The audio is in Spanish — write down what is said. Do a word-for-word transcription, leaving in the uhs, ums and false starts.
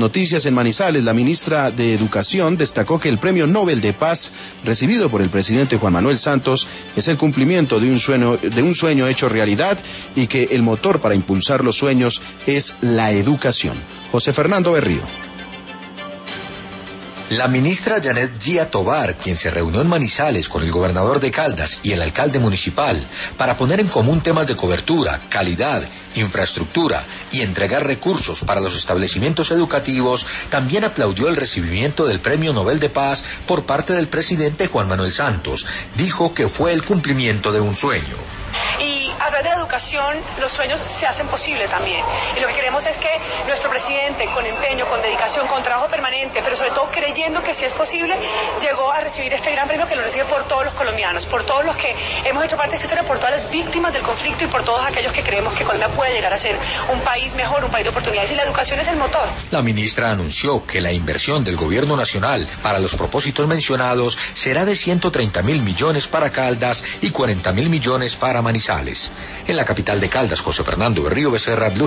noticias en Manizales, la ministra de Educación destacó que el Premio Nobel de Paz recibido por el presidente Juan Manuel Santos es el cumplimiento de un sueño, de un sueño hecho realidad y que el motor para impulsar los sueños es la educación. José Fernando Berrío. La ministra Janet Gia Tobar, quien se reunió en Manizales con el gobernador de Caldas y el alcalde municipal para poner en común temas de cobertura, calidad, infraestructura y entregar recursos para los establecimientos educativos, también aplaudió el recibimiento del Premio Nobel de Paz por parte del presidente Juan Manuel Santos. Dijo que fue el cumplimiento de un sueño. Y a través de la educación los sueños se hacen posible también. Y lo que queremos es que nuestro presidente, con empeño, con dedicación, con trabajo permanente, pero sobre todo creyendo que sí es posible, llegó a recibir este gran premio que lo recibe por todos los colombianos, por todos los que hemos hecho parte de esta historia, por todas las víctimas del conflicto y por todos aquellos que creemos que Colombia puede llegar a ser un país mejor, un país de oportunidades. Y la educación es el motor. La ministra anunció que la inversión del gobierno nacional para los propósitos mencionados será de ciento treinta mil millones para Caldas y cuarenta mil millones para Manizales. En la capital de Caldas, José Fernando Berrío Becerra, Blue